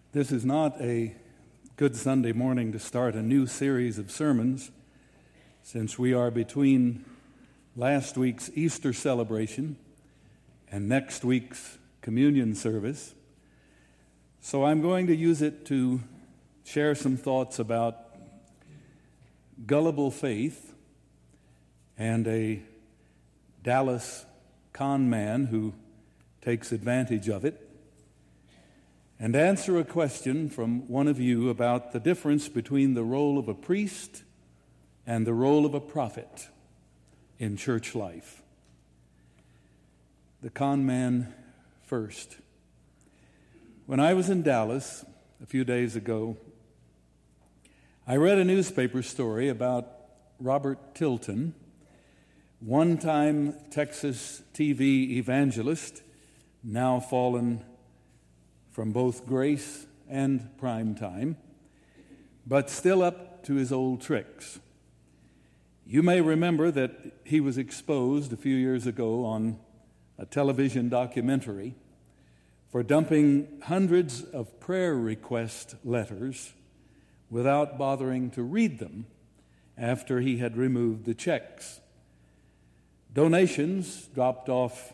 This is not a good Sunday morning to start a new series of sermons, since we are between last week's Easter celebration and next week's communion service. So I'm going to use it to share some thoughts about gullible faith and a Dallas con man who takes advantage of it, and answer a question from one of you about the difference between the role of a priest and the role of a prophet in church life. The con man first. When I was in Dallas a few days ago, I read a newspaper story about Robert Tilton, one-time Texas TV evangelist, now fallen from both grace and prime time, but still up to his old tricks. You may remember that he was exposed a few years ago on a television documentary for dumping hundreds of prayer request letters without bothering to read them after he had removed the checks. Donations dropped off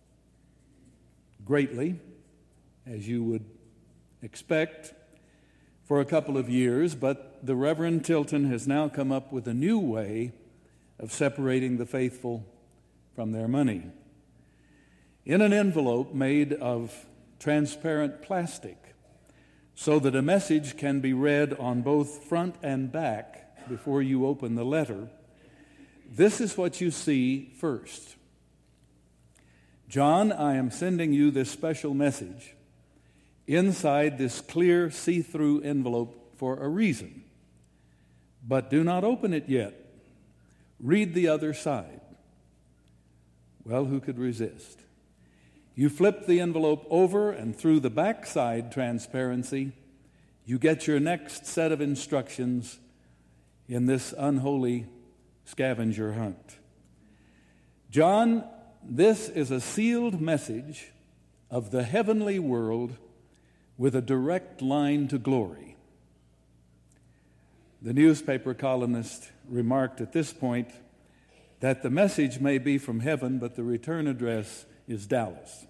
greatly, as you would expect, for a couple of years, but the Reverend Tilton has now come up with a new way of separating the faithful from their money. In an envelope made of transparent plastic, so that a message can be read on both front and back before you open the letter, this is what you see first. John, I am sending you this special message inside this clear see-through envelope for a reason. But do not open it yet. Read the other side. Well, who could resist? You flip the envelope over, and through the backside transparency, you get your next set of instructions in this unholy scavenger hunt. John, this is a sealed message of the heavenly world with a direct line to glory. The newspaper columnist remarked at this point that the message may be from heaven, but the return address is Dallas.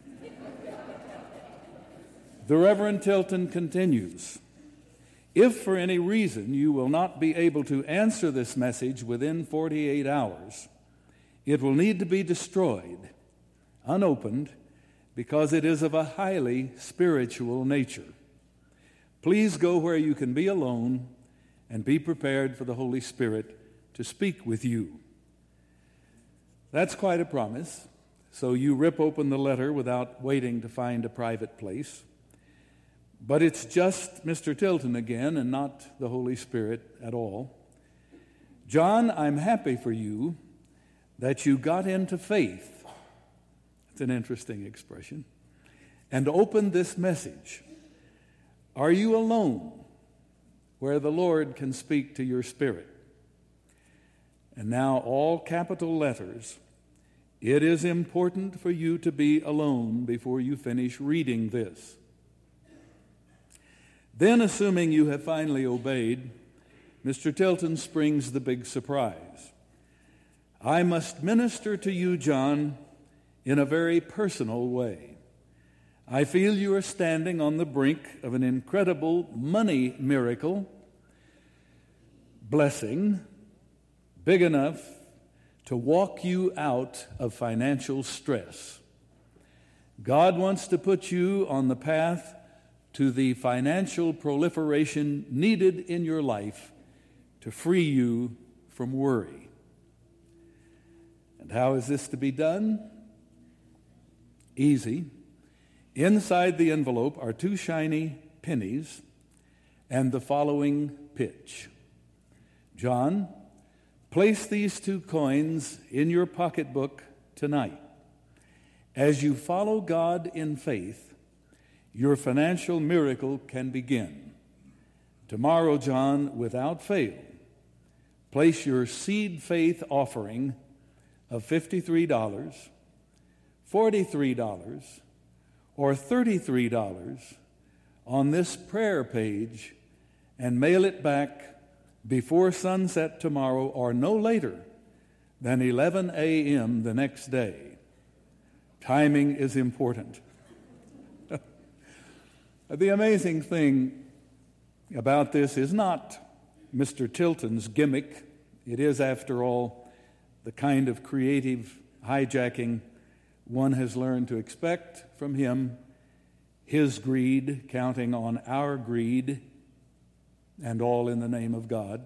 The Reverend Tilton continues, if for any reason you will not be able to answer this message within 48 hours, it will need to be destroyed, unopened, because it is of a highly spiritual nature. Please go where you can be alone and be prepared for the Holy Spirit to speak with you. That's quite a promise. So you rip open the letter without waiting to find a private place. But it's just Mr. Tilton again and not the Holy Spirit at all. John, I'm happy for you that you got into faith. It's an interesting expression. And opened this message. Are you alone where the Lord can speak to your spirit? And now all capital letters. It is important for you to be alone before you finish reading this. Then, assuming you have finally obeyed, Mr. Tilton springs the big surprise. I must minister to you, John, in a very personal way. I feel you are standing on the brink of an incredible money miracle, blessing, big enough to walk you out of financial stress. God wants to put you on the path to the financial proliferation needed in your life to free you from worry. And how is this to be done? Easy. Inside the envelope are 2 shiny pennies and the following pitch. John, place these 2 coins in your pocketbook tonight. As you follow God in faith, your financial miracle can begin. Tomorrow, John, without fail, place your seed faith offering of $53, $43, or $33 on this prayer page and mail it back before sunset tomorrow or no later than 11 a.m. the next day. Timing is important. The amazing thing about this is not Mr. Tilton's gimmick. It is, after all, the kind of creative hijacking one has learned to expect from him, his greed counting on our greed, and all in the name of God.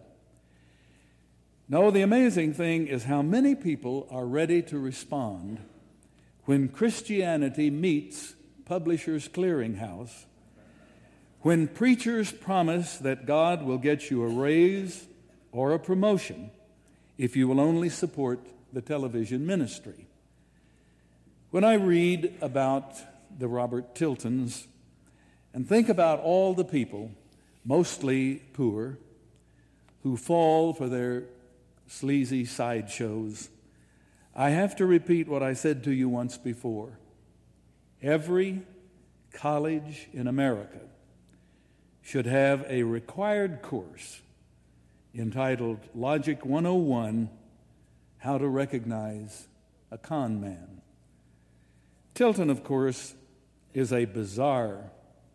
No, the amazing thing is how many people are ready to respond when Christianity meets Publishers Clearinghouse, when preachers promise that God will get you a raise or a promotion if you will only support the television ministry. When I read about the Robert Tiltons and think about all the people, mostly poor, who fall for their sleazy sideshows, I have to repeat what I said to you once before. Every college in America should have a required course entitled Logic 101, How to Recognize a Con Man. Tilton, of course, is a bizarre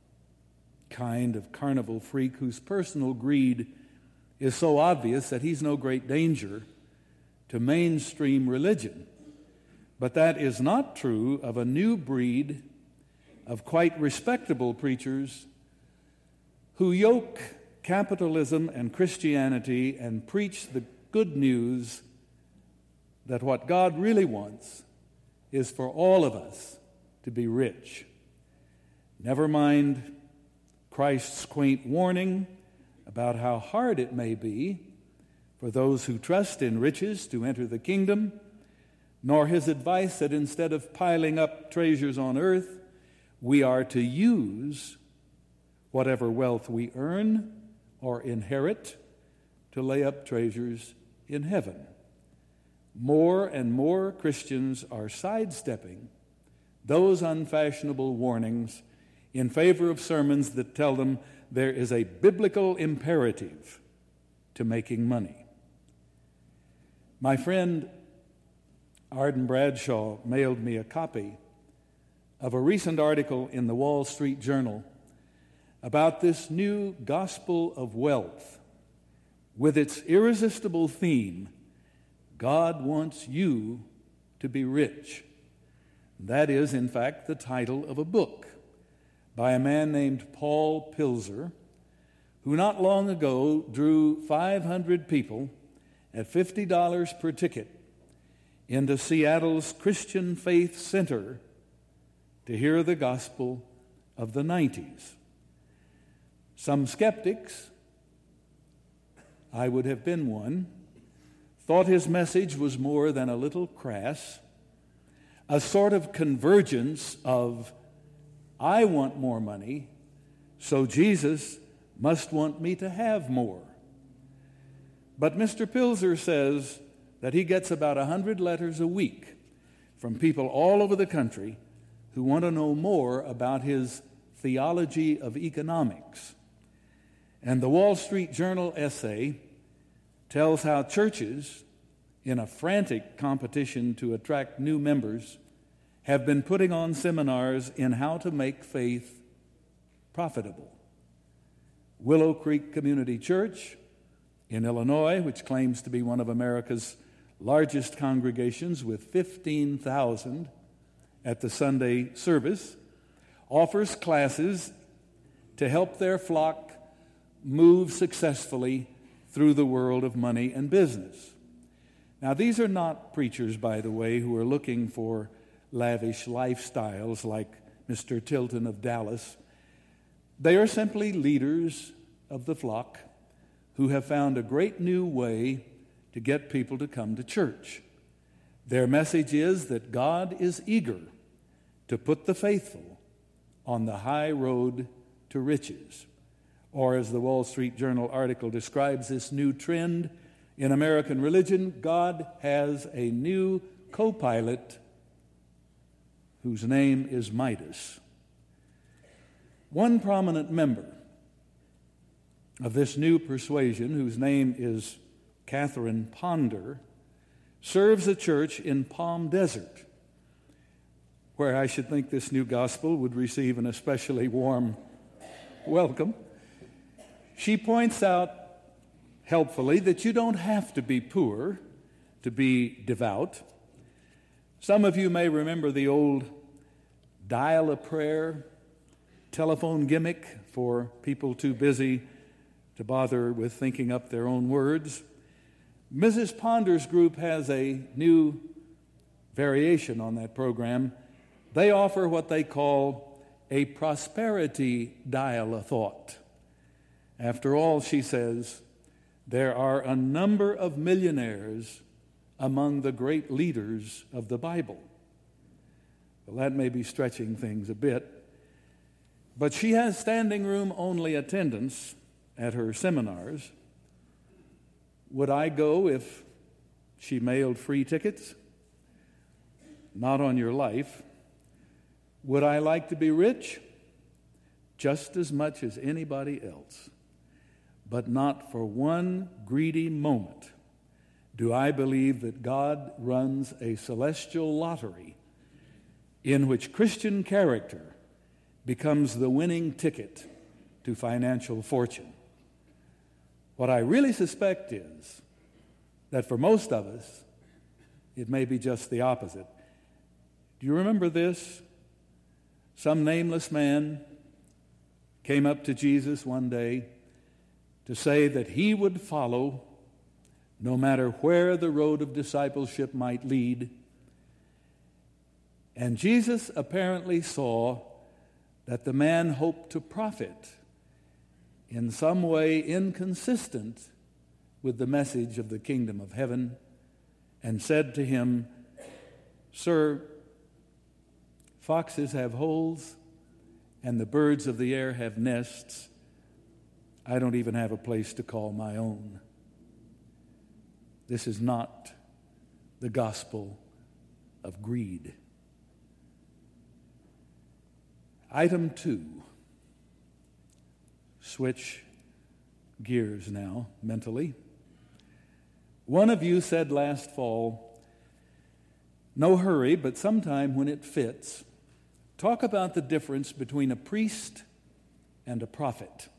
kind of carnival freak whose personal greed is so obvious that he's no great danger to mainstream religion. But that is not true of a new breed of quite respectable preachers who yoke capitalism and Christianity and preach the good news that what God really wants is for all of us to be rich. Never mind Christ's quaint warning about how hard it may be for those who trust in riches to enter the kingdom, nor his advice that instead of piling up treasures on earth, we are to use whatever wealth we earn or inherit to lay up treasures in heaven. More and more Christians are sidestepping those unfashionable warnings in favor of sermons that tell them there is a biblical imperative to making money. My friend Arden Bradshaw mailed me a copy of a recent article in the Wall Street Journal about this new gospel of wealth with its irresistible theme, God wants you to be rich. That is, in fact, the title of a book by a man named Paul Pilzer, who not long ago drew 500 people at $50 per ticket into Seattle's Christian Faith Center to hear the gospel of the 90s. Some skeptics, I would have been one, thought his message was more than a little crass, a sort of convergence of, I want more money, so Jesus must want me to have more. But Mr. Pilzer says that he gets about 100 letters a week from people all over the country who want to know more about his theology of economics. And the Wall Street Journal essay tells how churches, in a frantic competition to attract new members, have been putting on seminars in how to make faith profitable. Willow Creek Community Church in Illinois, which claims to be one of America's largest congregations with 15,000 at the Sunday service, offers classes to help their flock move successfully through the world of money and business. Now, these are not preachers, by the way, who are looking for lavish lifestyles like Mr. Tilton of Dallas. They are simply leaders of the flock who have found a great new way to get people to come to church. Their message is that God is eager to put the faithful on the high road to riches. Or as the Wall Street Journal article describes this new trend in American religion, God has a new co-pilot whose name is Midas. One prominent member of this new persuasion, whose name is Catherine Ponder, serves a church in Palm Desert, where I should think this new gospel would receive an especially warm welcome. She points out helpfully that you don't have to be poor to be devout. Some of you may remember the old dial-a-prayer telephone gimmick for people too busy to bother with thinking up their own words. Mrs. Ponder's group has a new variation on that program. They offer what they call a prosperity dial-a-thought. After all, she says, there are a number of millionaires among the great leaders of the Bible. Well, that may be stretching things a bit, but she has standing room only attendance at her seminars. Would I go if she mailed free tickets? Not on your life. Would I like to be rich? Just as much as anybody else. But not for one greedy moment do I believe that God runs a celestial lottery in which Christian character becomes the winning ticket to financial fortune. What I really suspect is that for most of us, it may be just the opposite. Do you remember this? Some nameless man came up to Jesus one day to say that he would follow no matter where the road of discipleship might lead. And Jesus apparently saw that the man hoped to profit in some way inconsistent with the message of the kingdom of heaven, and said to him, "Sir, foxes have holes and the birds of the air have nests. I don't even have a place to call my own." This is not the gospel of greed. Item 2. Switch gears now mentally. One of you said last fall, "No hurry, but sometime when it fits, talk about the difference between a priest and a prophet."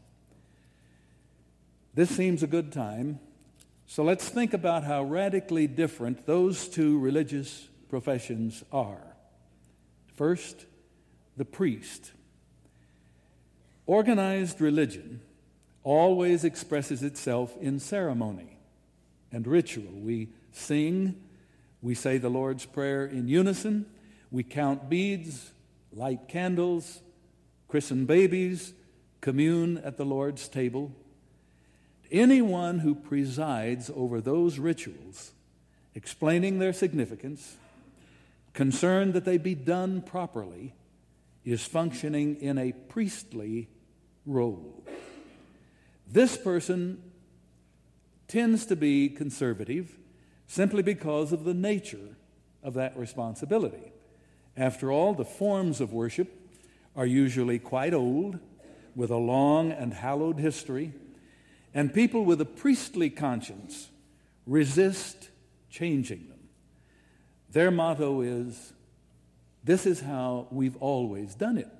This seems a good time, so let's think about how radically different those two religious professions are. First, the priest. Organized religion always expresses itself in ceremony and ritual. We sing, we say the Lord's Prayer in unison, we count beads, light candles, christen babies, commune at the Lord's table. Anyone who presides over those rituals, explaining their significance, concerned that they be done properly, is functioning in a priestly role. This person tends to be conservative simply because of the nature of that responsibility. After all, the forms of worship are usually quite old, with a long and hallowed history, and people with a priestly conscience resist changing them. Their motto is, "This is how we've always done it."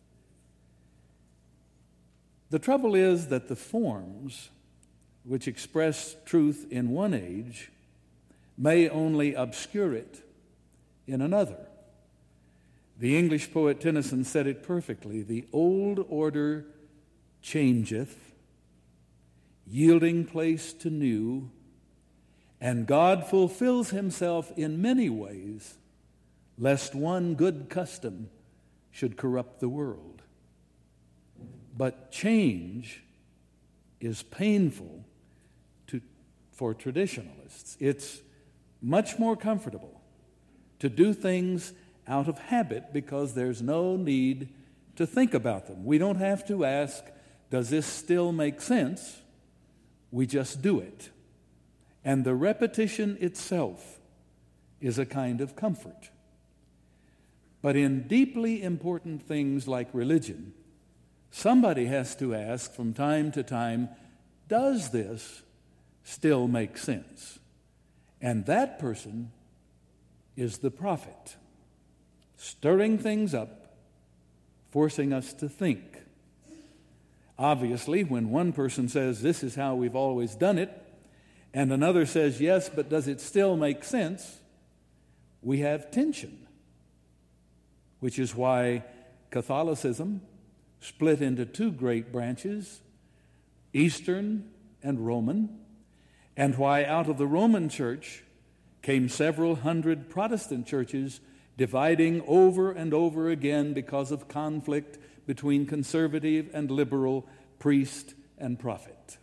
The trouble is that the forms which express truth in one age may only obscure it in another. The English poet Tennyson said it perfectly: "The old order changeth, yielding place to new, and God fulfills himself in many ways, lest one good custom should corrupt the world." But change is painful for traditionalists. It's much more comfortable to do things out of habit because there's no need to think about them. We don't have to ask, does this still make sense? We just do it. And the repetition itself is a kind of comfort. But in deeply important things like religion, somebody has to ask from time to time, does this still make sense? And that person is the prophet, stirring things up, forcing us to think. Obviously, when one person says, this is how we've always done it, and another says, yes, but does it still make sense? We have tension, which is why Catholicism split into two great branches, Eastern and Roman, and why out of the Roman Church came several hundred Protestant churches dividing over and over again because of conflict between conservative and liberal, priest and prophet.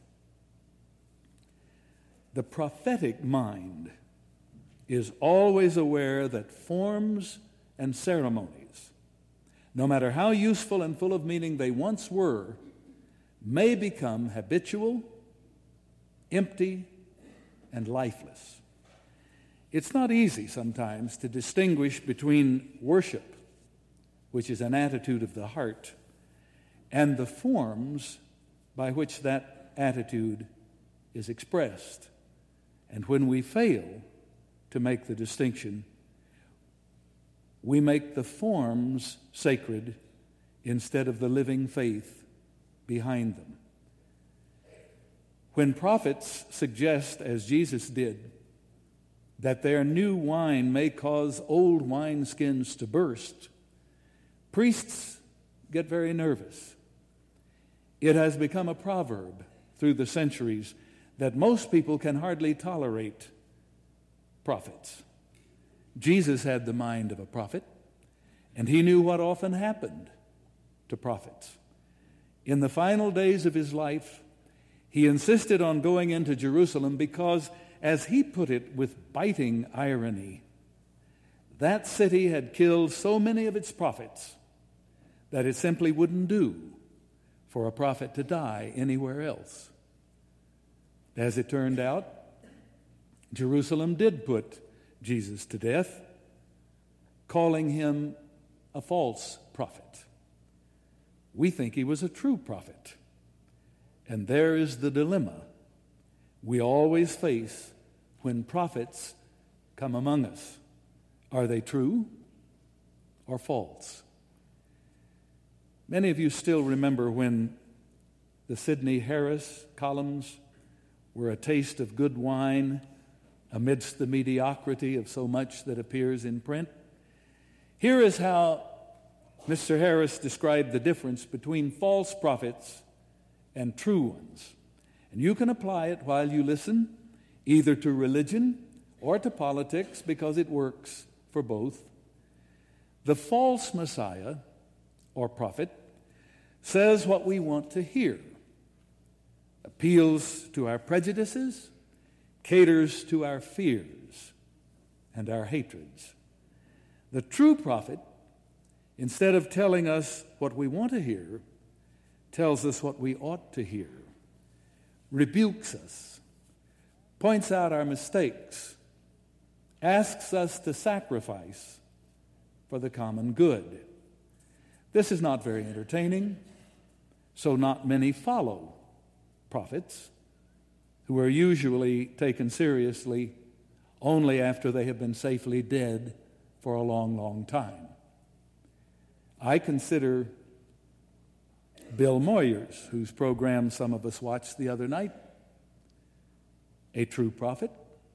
The prophetic mind is always aware that forms and ceremonies, no matter how useful and full of meaning they once were, may become habitual, empty, and lifeless. It's not easy sometimes to distinguish between worship, which is an attitude of the heart, and the forms by which that attitude is expressed. And when we fail to make the distinction, we make the forms sacred instead of the living faith behind them. When prophets suggest, as Jesus did, that their new wine may cause old wineskins to burst, priests get very nervous. It has become a proverb through the centuries that most people can hardly tolerate prophets. Jesus had the mind of a prophet, and he knew what often happened to prophets. In the final days of his life, he insisted on going into Jerusalem because, as he put it with biting irony, that city had killed so many of its prophets that it simply wouldn't do for a prophet to die anywhere else. As it turned out, Jerusalem did put Jesus to death, calling him a false prophet. We think he was a true prophet. And there is the dilemma we always face when prophets come among us. Are they true or false? Many of you still remember when the Sidney Harris columns were a taste of good wine amidst the mediocrity of so much that appears in print. Here is how Mr. Harris described the difference between false prophets and true ones. And you can apply it while you listen, either to religion or to politics, because it works for both. The false Messiah or prophet says what we want to hear, appeals to our prejudices, caters to our fears and our hatreds. The true prophet, instead of telling us what we want to hear, tells us what we ought to hear, rebukes us, points out our mistakes, asks us to sacrifice for the common good. This is not very entertaining, so not many follow prophets, who are usually taken seriously only after they have been safely dead for a long, long time. I consider Bill Moyers, whose program some of us watched the other night, a true prophet,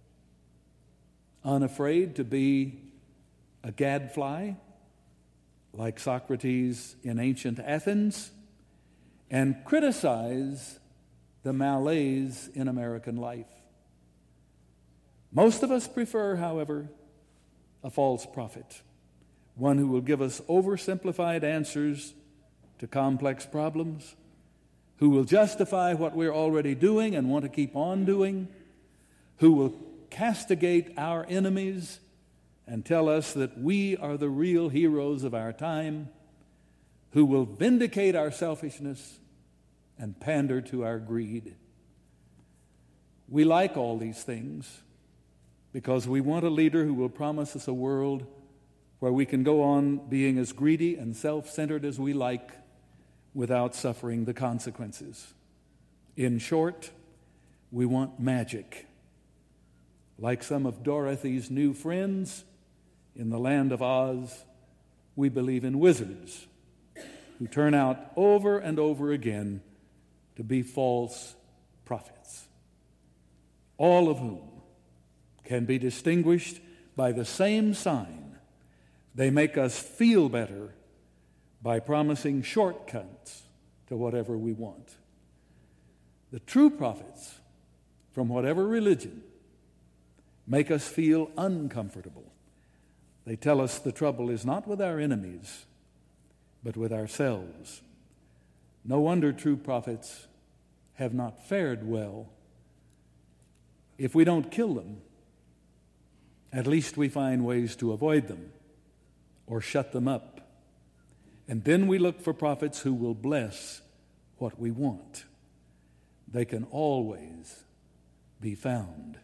unafraid to be a gadfly like Socrates in ancient Athens, and criticize the malaise in American life. Most of us prefer, however, a false prophet, one who will give us oversimplified answers to complex problems, who will justify what we're already doing and want to keep on doing, who will castigate our enemies and tell us that we are the real heroes of our time, who will vindicate our selfishness and pander to our greed. We like all these things because we want a leader who will promise us a world where we can go on being as greedy and self-centered as we like, without suffering the consequences. In short, we want magic. Like some of Dorothy's new friends in the land of Oz, we believe in wizards who turn out over and over again to be false prophets, all of whom can be distinguished by the same sign. They make us feel better by promising shortcuts to whatever we want. The true prophets, from whatever religion, make us feel uncomfortable. They tell us the trouble is not with our enemies, but with ourselves. No wonder true prophets have not fared well. If we don't kill them, at least we find ways to avoid them or shut them up. And then we look for prophets who will bless what we want. They can always be found.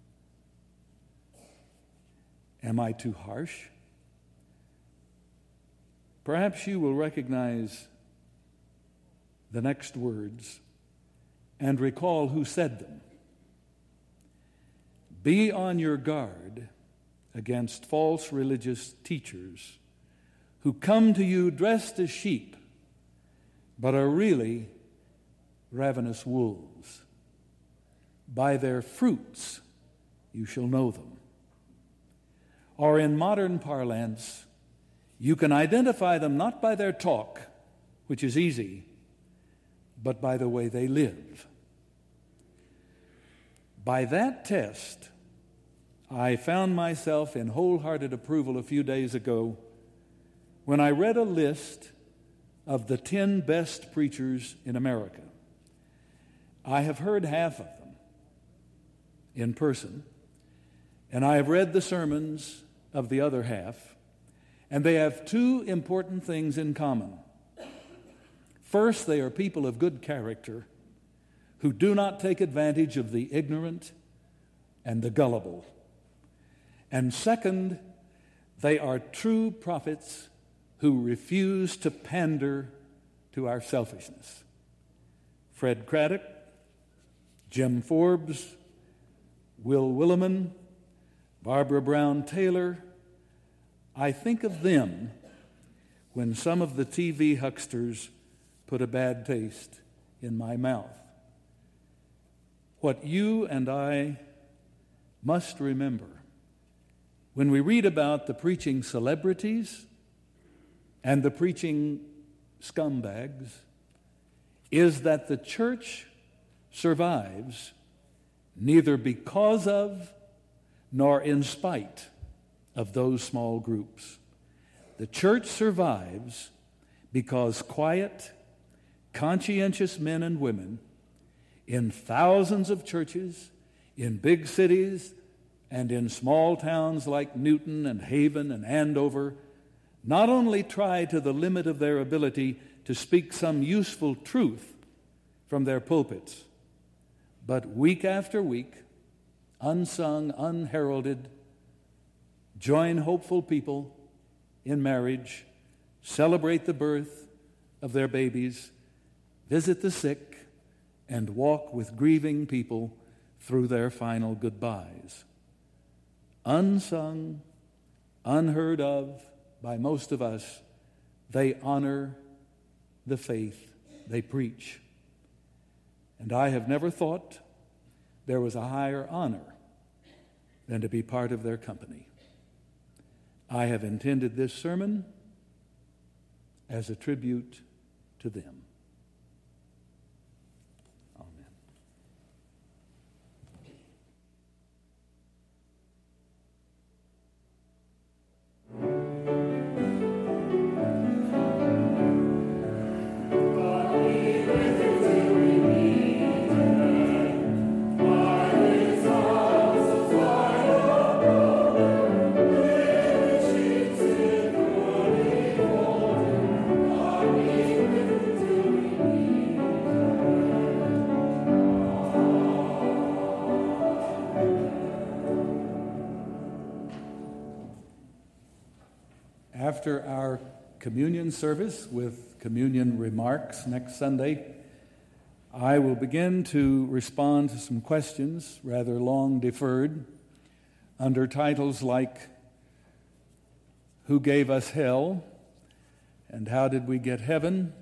Am I too harsh? Perhaps you will recognize the next words and recall who said them. Be on your guard against false religious teachers who come to you dressed as sheep, but are really ravenous wolves. By their fruits you shall know them. Or in modern parlance, you can identify them not by their talk, which is easy, but by the way they live. By that test, I found myself in wholehearted approval a few days ago when I read a list of the 10 best preachers in America. I have heard half of them in person, and I have read the sermons of the other half, and they have two important things in common. First, they are people of good character who do not take advantage of the ignorant and the gullible. And second, they are true prophets who refuse to pander to our selfishness. Fred Craddock, Jim Forbes, Will Willimon, Barbara Brown Taylor. I think of them when some of the TV hucksters put a bad taste in my mouth. What you and I must remember when we read about the preaching celebrities and the preaching scumbags is that the church survives neither because of nor in spite of those small groups. The church survives because quiet, conscientious men and women in thousands of churches, in big cities, and in small towns like Newton and Haven and Andover not only try to the limit of their ability to speak some useful truth from their pulpits, but week after week, unsung, unheralded, join hopeful people in marriage, celebrate the birth of their babies, visit the sick, and walk with grieving people through their final goodbyes. Unsung, unheard of by most of us, they honor the faith they preach. And I have never thought there was a higher honor than to be part of their company. I have intended this sermon as a tribute to them. Amen. After our communion service with communion remarks next Sunday, I will begin to respond to some questions, rather long deferred, under titles like Who Gave Us Hell? And How Did We Get Heaven?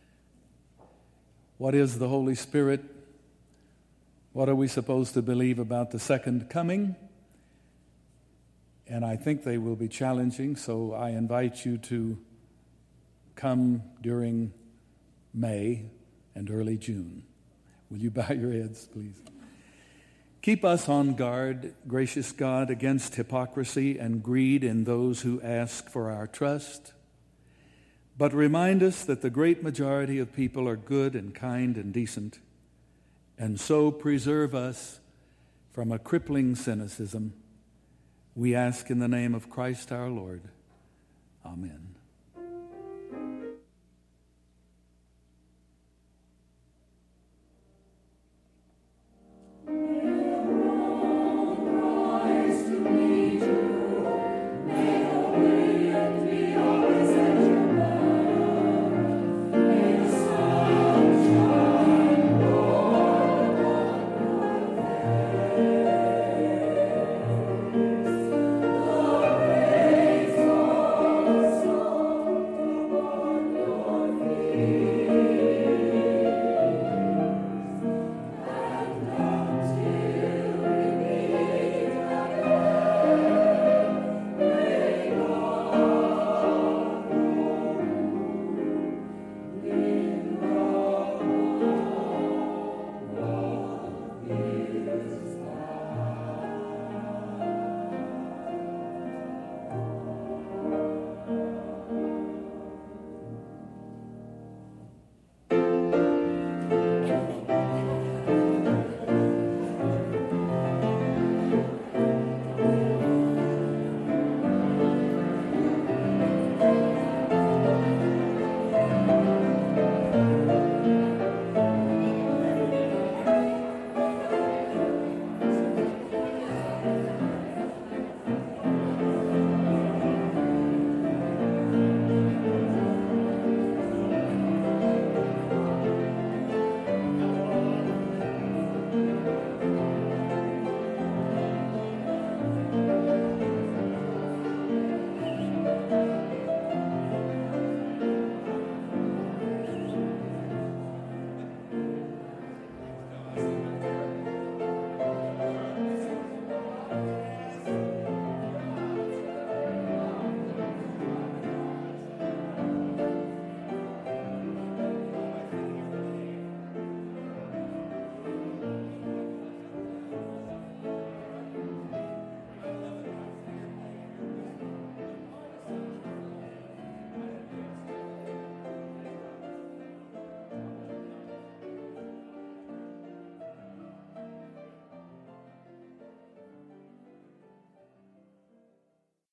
What is the Holy Spirit? What are we supposed to believe about the second coming? And I think they will be challenging, so I invite you to come during May and early June. Will you bow your heads, please? Keep us on guard, gracious God, against hypocrisy and greed in those who ask for our trust. But remind us that the great majority of people are good and kind and decent, and so preserve us from a crippling cynicism. We ask in the name of Christ our Lord. Amen.